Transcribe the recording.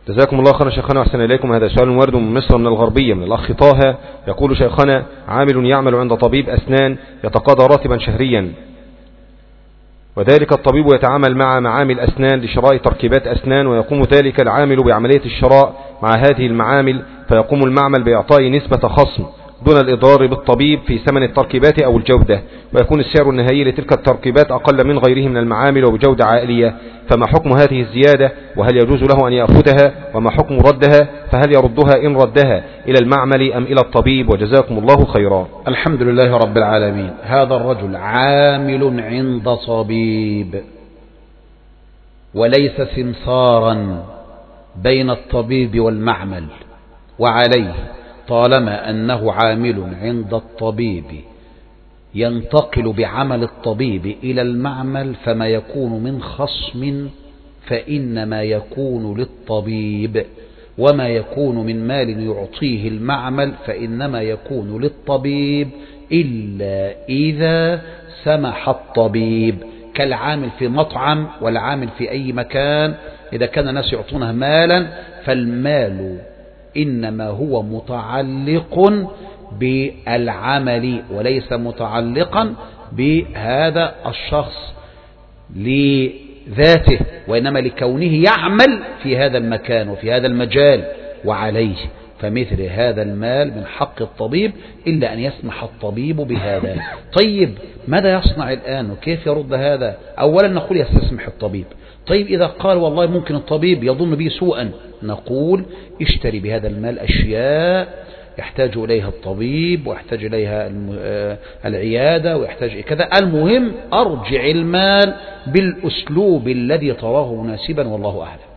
جزاكم الله خيرا شيخنا وأحسن إليكم. هذا سؤال وارد من مصر من الغربية من الأخ طه، يقول: شيخنا، عامل يعمل عند طبيب أسنان يتقاضى راتبا شهريا، وذلك الطبيب يتعامل مع معامل أسنان لشراء تركيبات أسنان، ويقوم ذلك العامل بعملية الشراء مع هذه المعامل، فيقوم المعمل بإعطاء نسبة خصم دون الإضرار بالطبيب في ثمن التركيبات أو الجودة، ويكون السعر النهائي لتلك التركيبات أقل من غيره من المعامل وبجودة عالية، فما حكم هذه الزيادة؟ وهل يجوز له أن يأخذها؟ وما حكم ردها؟ فهل يردها إن ردها إلى المعمل أم إلى الطبيب؟ وجزاكم الله خيرا. الحمد لله رب العالمين. هذا الرجل عامل عند طبيب وليس سمسارا بين الطبيب والمعمل، وعليه طالما أنه عامل عند الطبيب ينتقل بعمل الطبيب إلى المعمل، فما يكون من خصم فإنما يكون للطبيب، وما يكون من مال يعطيه المعمل فإنما يكون للطبيب، إلا إذا سمح الطبيب، كالعامل في مطعم والعامل في أي مكان. إذا كان الناس يعطونه مالا فالمال إنما هو متعلق بالعمل وليس متعلقا بهذا الشخص لذاته، وإنما لكونه يعمل في هذا المكان وفي هذا المجال، وعليه فمثل هذا المال من حق الطبيب إلا أن يسمح الطبيب بهذا. طيب ماذا يصنع الآن وكيف يرد هذا؟ أولا نقول يستسمح الطبيب. طيب إذا قال والله ممكن الطبيب يظن به سوءا، نقول اشتري بهذا المال أشياء يحتاج إليها الطبيب ويحتاج إليها العيادة ويحتاج كذا، المهم أرجع المال بالأسلوب الذي تراه مناسبا، والله أعلم.